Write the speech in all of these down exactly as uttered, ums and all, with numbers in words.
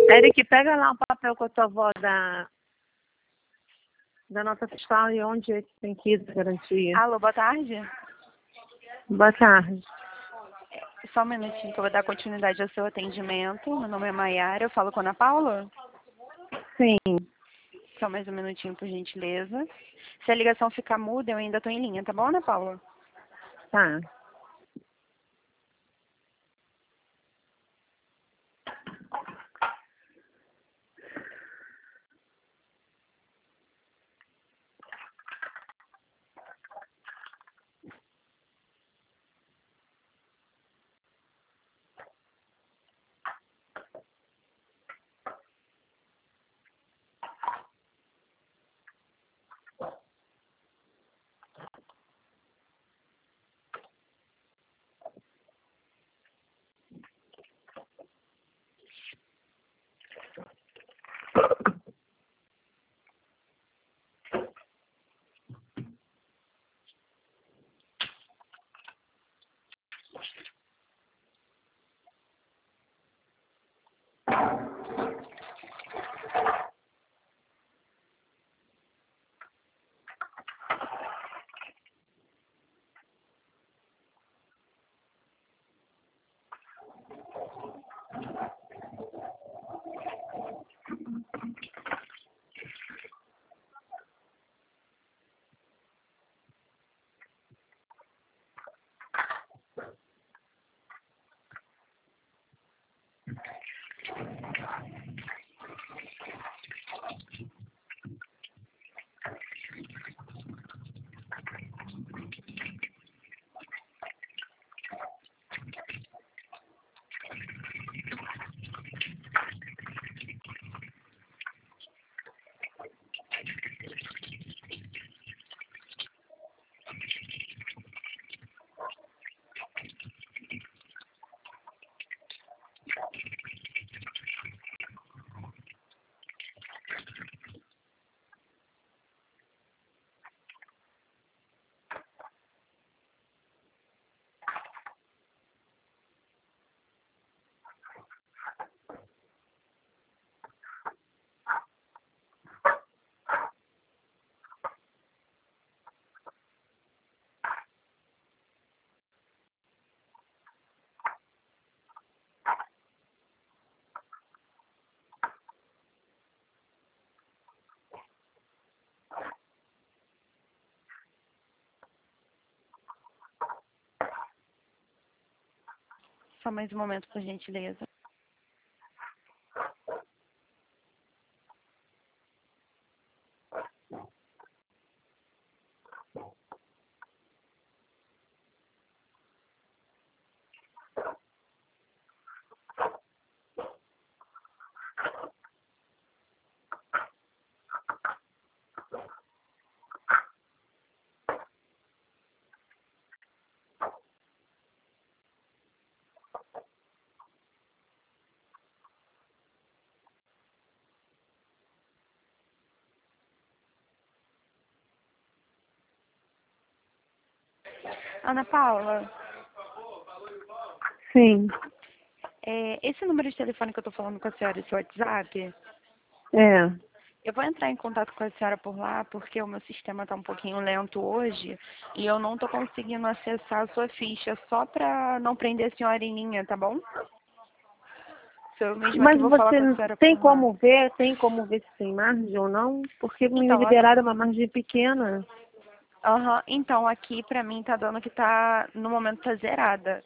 Eric, pega lá o papel com a tua avó da, da nota fiscal e onde é que tem que ir da garantia. Alô, boa tarde. Boa tarde. Só um minutinho que eu vou dar continuidade ao seu atendimento. Meu nome é Maiara, eu falo com a Ana Paula. Sim. Só mais um minutinho, por gentileza. Se a ligação ficar muda, eu ainda estou em linha, tá bom, Ana Paula? Tá. Só mais um momento, por gentileza. Ana Paula, Sim. é, esse número de telefone que eu estou falando com a senhora, esse WhatsApp, É. eu vou entrar em contato com a senhora por lá porque o meu sistema está um pouquinho lento hoje e eu não estou conseguindo acessar a sua ficha só para não prender a senhora em linha, tá bom? Sou eu mesma que Mas vou falar você com a senhora tem por lá. como ver, tem como ver se tem margem ou não? Porque me Então, a- liberaram uma margem pequena. aham, então aqui pra mim tá dando que tá, no momento tá zerada.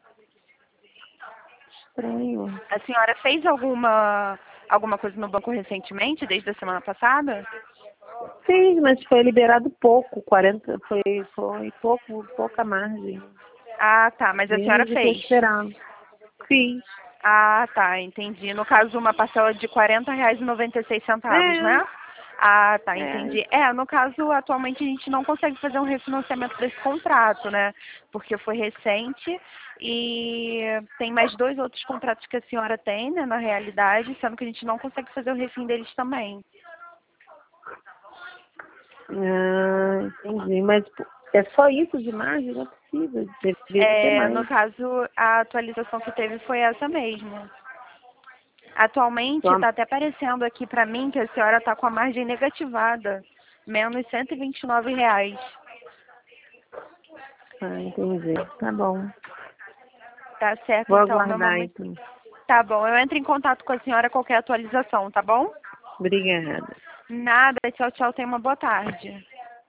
Estranho. A senhora fez alguma, alguma coisa no banco recentemente, desde a semana passada? Fiz, mas foi liberado pouco, quarenta, foi, foi pouco, pouca margem. Ah, tá, mas a senhora Menos do que eu fez. esperava. Fiz. Ah, tá, entendi. No caso, uma parcela de quarenta reais e noventa e seis centavos, É, né? Ah, tá, é. entendi. É, no caso, atualmente a gente não consegue fazer um refinanciamento desse contrato, né? Porque foi recente e tem mais dois outros contratos que a senhora tem, né, na realidade, sendo que a gente não consegue fazer o refim deles também. Ah, entendi. Mas pô, é só isso de margem? Não é possível. Deveria ter É, no mais. caso, a atualização que teve foi essa mesmo. Atualmente Só- está até aparecendo aqui para mim que a senhora está com a margem negativada, menos cento e vinte e nove reais. Ah, entendi. Tá bom. Tá certo, Vou então, meu aguardar, nome... então. Tá bom, eu entro em contato com a senhora qualquer atualização, tá bom? Obrigada. Nada, tchau, tchau, tenha uma boa tarde.